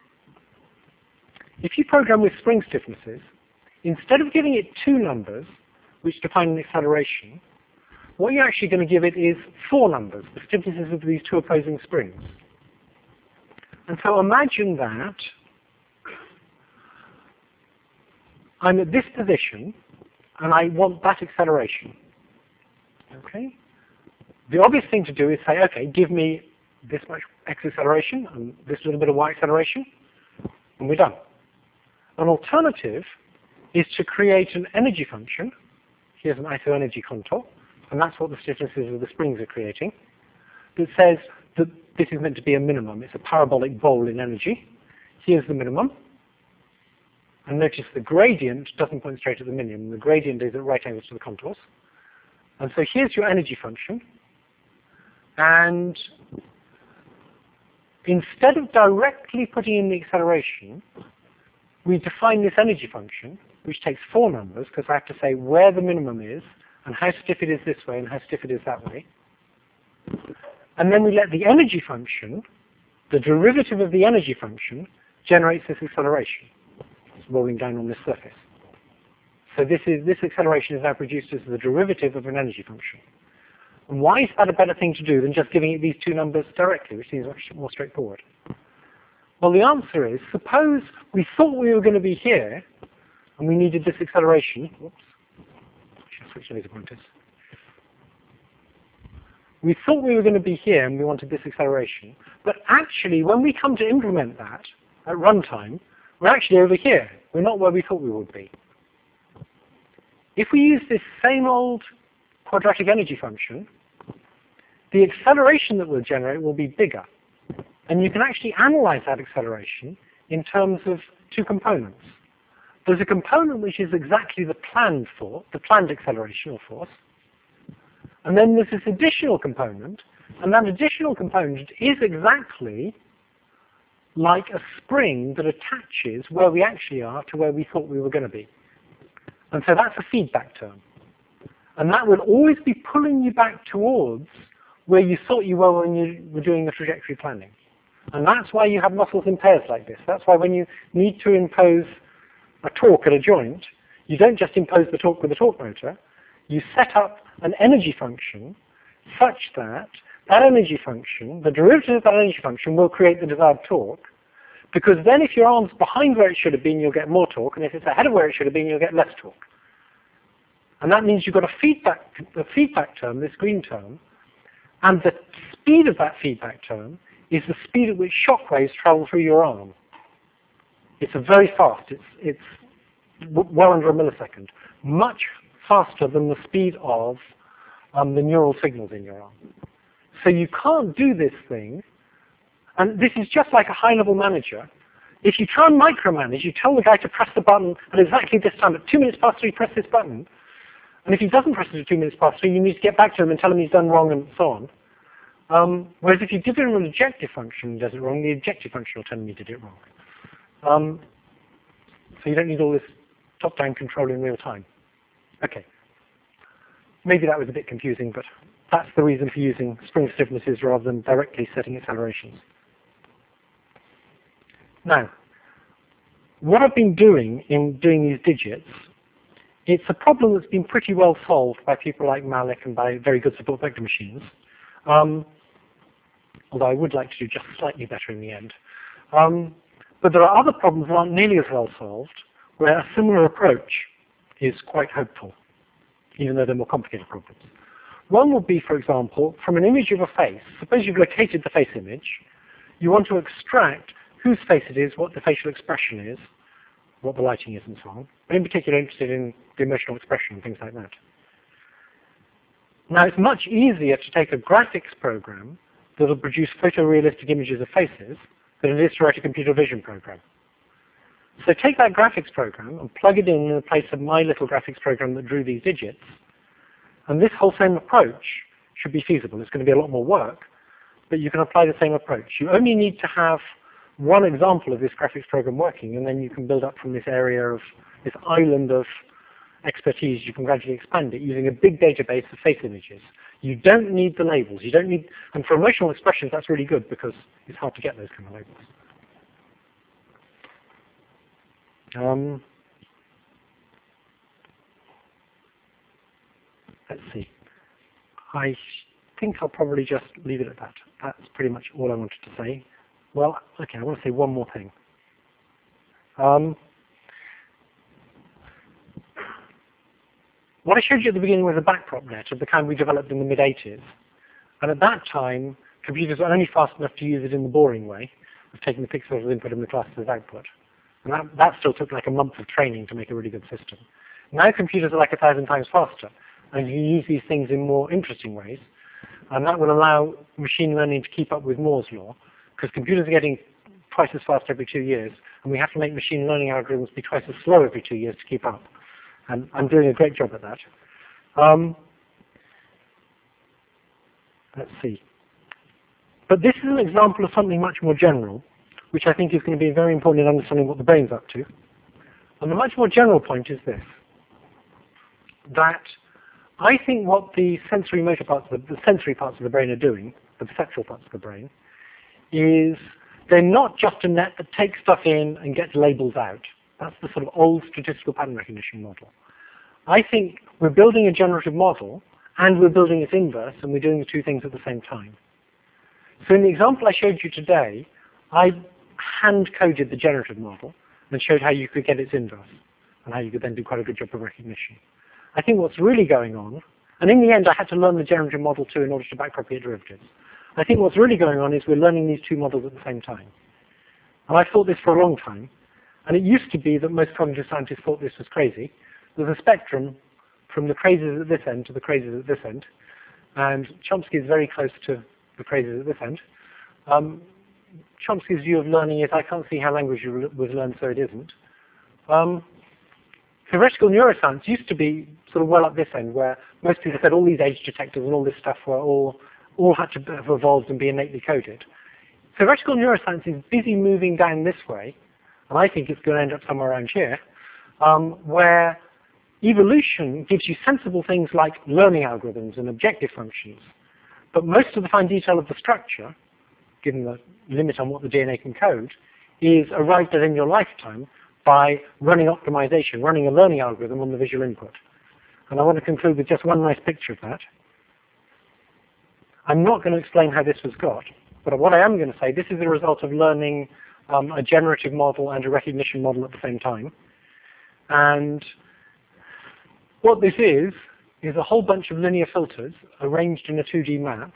S1: if you program with spring stiffnesses, instead of giving it 2 numbers, which define an acceleration, what you're actually going to give it is 4 numbers, the stiffnesses of these 2 opposing springs. And so imagine that I'm at this position, and I want that acceleration. Okay? The obvious thing to do is say, okay, give me this much x acceleration and this little bit of y acceleration, and we're done. An alternative is to create an energy function. Here's an isoenergy contour, and that's what the stiffnesses of the springs are creating, that says that this is meant to be a minimum. It's a parabolic bowl in energy. Here's the minimum. And notice the gradient doesn't point straight at the minimum. The gradient is at right angles to the contours. And so here's your energy function. And instead of directly putting in the acceleration, we define this energy function, which takes 4 numbers, because I have to say where the minimum is, and how stiff it is this way, and how stiff it is that way. And then we let the energy function, the derivative of the energy function, generates this acceleration. It's rolling down on this surface. So this acceleration is now produced as the derivative of an energy function. And why is that a better thing to do than just giving it these 2 numbers directly, which seems much more straightforward? Well, the answer is, suppose we thought we were going to be here, and we needed this acceleration. Whoops. I should switch laser pointers. We thought we were going to be here, and we wanted this acceleration. But actually, when we come to implement that at runtime, we're actually over here. We're not where we thought we would be. If we use this same old quadratic energy function, the acceleration that we'll generate will be bigger. And you can actually analyze that acceleration in terms of 2 components. There's a component which is exactly the planned acceleration or force. And then there's this additional component, and that additional component is exactly like a spring that attaches where we actually are to where we thought we were going to be. And so that's a feedback term. And that will always be pulling you back towards where you thought you were when you were doing the trajectory planning. And that's why you have muscles in pairs like this. That's why when you need to impose a torque at a joint, you don't just impose the torque with a torque motor. You set up an energy function such that that energy function, the derivative of that energy function, will create the desired torque. Because then if your arm's behind where it should have been, you'll get more torque. And if it's ahead of where it should have been, you'll get less torque. And that means you've got a feedback term, this green term, and the speed of that feedback term is the speed at which shock waves travel through your arm. It's very fast. It's well under a millisecond. Much faster than the speed of the neural signals in your arm. So you can't do this thing, and this is just like a high-level manager. If you try and micromanage, you tell the guy to press the button at exactly this time. At 2 minutes past 3, press this button. And if he doesn't press it at 2 minutes past 3, you need to get back to him and tell him he's done wrong and so on. Whereas if you give him an objective function and does it wrong, the objective function will tell him you did it wrong. So you don't need all this top-down control in real time. Okay. Maybe that was a bit confusing, but that's the reason for using spring stiffnesses rather than directly setting accelerations. Now, what I've been doing in doing these digits, it's a problem that's been pretty well solved by people like Malik and by very good support vector machines. Although I would like to do just slightly better in the end. But there are other problems that aren't nearly as well solved, where a similar approach is quite hopeful, even though they're more complicated problems. One would be, for example, from an image of a face. Suppose you've located the face image. You want to extract whose face it is, what the facial expression is, what the lighting is, and so on. But in particular, interested in the emotional expression and things like that. Now, it's much easier to take a graphics program that will produce photorealistic images of faces than it is to write a computer vision program. So take that graphics program and plug it in the place of my little graphics program that drew these digits, and this whole same approach should be feasible. It's going to be a lot more work, but you can apply the same approach. You only need to have one example of this graphics program working, and then you can build up from this area of, this island of expertise, you can gradually expand it using a big database of face images. You don't need the labels. You don't need, and for emotional expressions, that's really good because it's hard to get those kind of labels. Let's see. I think I'll probably just leave it at that. That's pretty much all I wanted to say. Well, okay, I want to say one more thing. What I showed you at the beginning was a backprop net of the kind we developed in the mid-80s. And at that time, computers were only fast enough to use it in the boring way of taking the pixels as input and the classes as output. And that still took like a month of training to make a really good system. Now computers are like 1,000 times faster. And you can use these things in more interesting ways. And that will allow machine learning to keep up with Moore's law, because computers are getting twice as fast every 2 years, and we have to make machine learning algorithms be twice as slow every 2 years to keep up. And I'm doing a great job at that. Let's see. But this is an example of something much more general, which I think is going to be very important in understanding what the brain's up to. And the much more general point is this, that I think what the sensory motor parts, the sensory parts of the brain are doing, the perceptual parts of the brain, is they're not just a net that takes stuff in and gets labels out. That's the sort of old statistical pattern recognition model. I think we're building a generative model and we're building its inverse, and we're doing the two things at the same time. So in the example I showed you today, I hand-coded the generative model and showed how you could get its inverse and how you could then do quite a good job of recognition. I think what's really going on, and in the end I had to learn the generative model too in order to backpropagate derivatives. I think what's really going on is we're learning these two models at the same time. And I've thought this for a long time. And it used to be that most cognitive scientists thought this was crazy. There's a spectrum from the crazies at this end to the crazies at this end. And Chomsky is very close to the crazies at this end. Chomsky's view of learning is I can't see how language was learned, so it isn't. Theoretical neuroscience used to be sort of well up this end, where most people said all these age detectors and all this stuff were all had to have evolved and be innately coded. Theoretical neuroscience is busy moving down this way, and I think it's going to end up somewhere around here, where evolution gives you sensible things like learning algorithms and objective functions. But most of the fine detail of the structure, given the limit on what the DNA can code, is arrived at in your lifetime by running optimization, running a learning algorithm on the visual input. And I want to conclude with just one nice picture of that. I'm not going to explain how this was got, but what I am going to say, this is the result of learning a generative model and a recognition model at the same time. And what this is a whole bunch of linear filters arranged in a 2D map.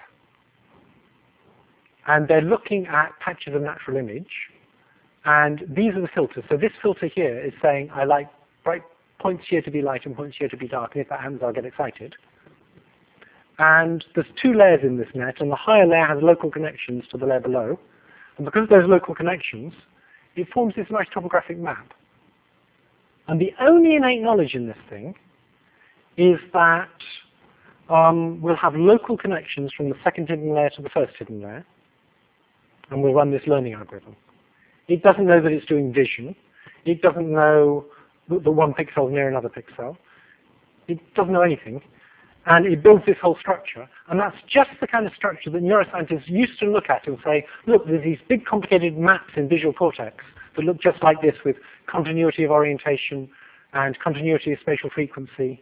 S1: And they're looking at patches of natural image. And these are the filters. So this filter here is saying, I like bright points here to be light and points here to be dark. And if that happens, I'll get excited. And there's two layers in this net. And the higher layer has local connections to the layer below. And because of those local connections, it forms this nice topographic map. And the only innate knowledge in this thing is that we'll have local connections from the second hidden layer to the first hidden layer. And we'll run this learning algorithm. It doesn't know that it's doing vision. It doesn't know that the one pixel is near another pixel. It doesn't know anything. And it builds this whole structure. And that's just the kind of structure that neuroscientists used to look at and say, look, there's these big complicated maps in visual cortex that look just like this with continuity of orientation and continuity of spatial frequency.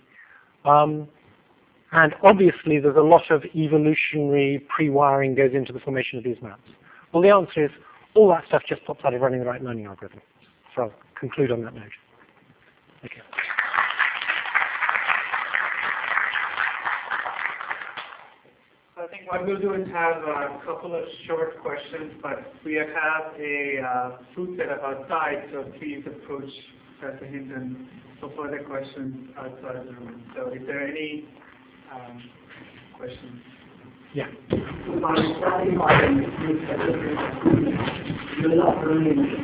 S1: And obviously there's a lot of evolutionary pre-wiring goes into the formation of these maps. Well, the answer is all that stuff just pops out of running the right learning algorithm. So I'll conclude on that note. Okay.
S2: I think what we'll do is have a couple of short questions, but we have a food setup outside, so please approach Professor Hinton for further questions outside of the room. So is there any questions?
S1: Yeah.
S3: You're not learning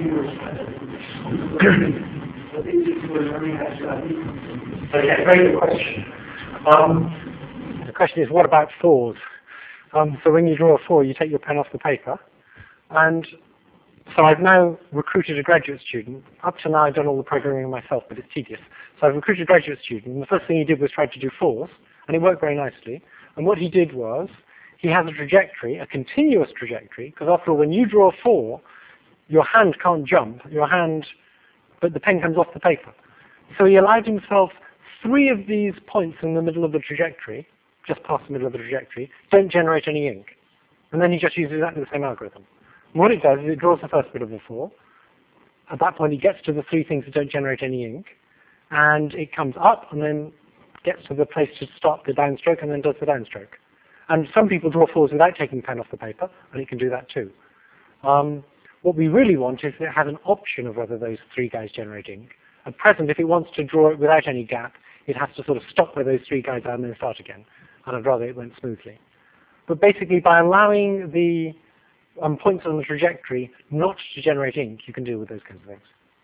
S1: Okay, very good question. The question is, what about fours? So when you draw a four, you take your pen off the paper. And so I've now recruited a graduate student. Up to now, I've done all the programming myself, but it's tedious. So I've recruited a graduate student, and the first thing he did was try to do fours, and it worked very nicely. And what he did was, he has a trajectory, a continuous trajectory, because after all, when you draw a four, your hand can't jump, but the pen comes off the paper. So he allowed himself 3 of these points in the middle of the trajectory, just past the middle of the trajectory, don't generate any ink. And then he just uses exactly the same algorithm. And what it does is it draws the first bit of the 4. At that point, he gets to the 3 things that don't generate any ink, and it comes up and then gets to the place to stop the downstroke and then does the downstroke. And some people draw 4s without taking the pen off the paper, and it can do that too. What we really want is that it has an option of whether those 3 guys generate ink. At present, if it wants to draw it without any gap, it has to sort of stop where those 3 guys are and then start again. And I'd rather it went smoothly. But basically, by allowing the points on the trajectory not to generate ink, you can deal with those kinds of things.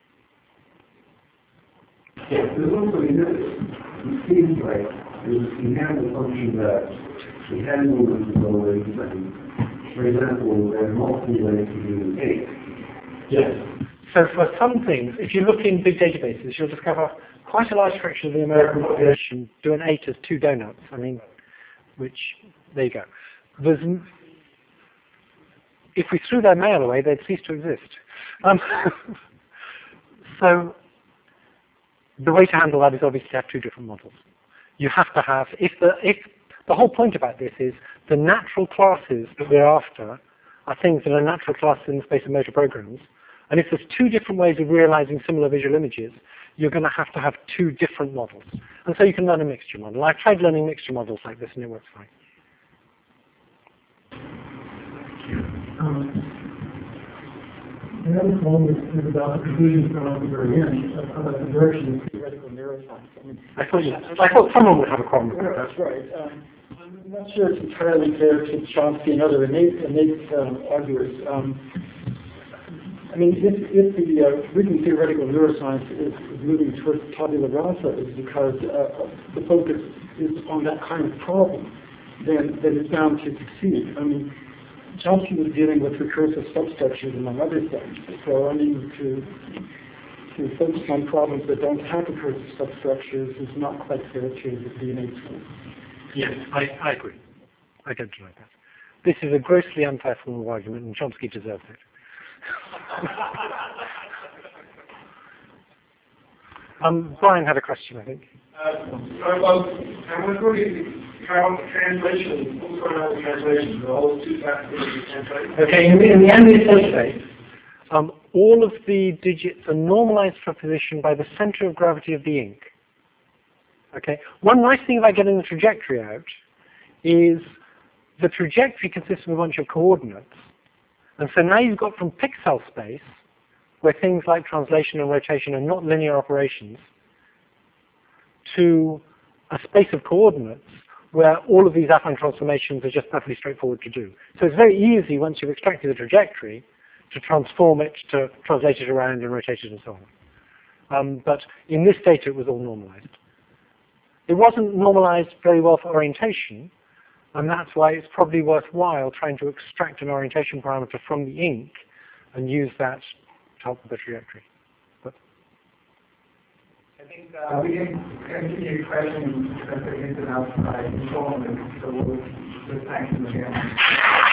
S3: Yes, there's also in this, it seems like you have the function that the hand movement is always the same. For example, there are multiple ways to do the cake.
S1: Yes. So for some things, if you look in big databases, you'll discover quite a large fraction of the American population do an 8 as 2 donuts. I mean, which, there you go. If we threw their mail away, they'd cease to exist. So the way to handle that is obviously to have 2 different models. You have to have, if the whole point about this is the natural classes that we're after are things that are natural classes in the space of motor programs. And if there's 2 different ways of realizing similar visual images, you're going to have 2 different models. And so you can learn a mixture model. I've tried learning mixture models like this, and it works fine.
S4: The other one is about the conclusion from the very end, about the direction of theoretical neuroscience.
S1: I thought someone would have a problem with that.
S4: That's right. I'm not sure it's entirely fair to Chomsky and other innate arguers. I mean, if the reason theoretical neuroscience is moving towards tabula rasa is because the focus is on that kind of problem, then it's bound to succeed. I mean, Chomsky was dealing with recursive substructures among other things. So I mean, to focus on problems that don't have recursive substructures is not quite fair to the DNA school.
S1: Yes, I agree. I don't deny that. This is a grossly unfair form of argument, and Chomsky deserves it. Brian had a question, I think.
S3: I was wondering how translation, what's going on with translation? Are all two factors translated?
S1: Okay, in the ambient state, all of the digits are normalized for position by the center of gravity of the ink. Okay, one nice thing about getting the trajectory out is the trajectory consists of a bunch of coordinates. And so now you've got from pixel space, where things like translation and rotation are not linear operations, to a space of coordinates where all of these affine transformations are just perfectly straightforward to do. So it's very easy, once you've extracted the trajectory, to transform it, to translate it around and rotate it and so on. But in this data, it was all normalized. It wasn't normalized very well for orientation, and that's why it's probably worthwhile trying to extract an orientation parameter from the ink and use that to help with the trajectory. But
S2: I think we didn't continue questions because they hinted outside, so we'll thank them again.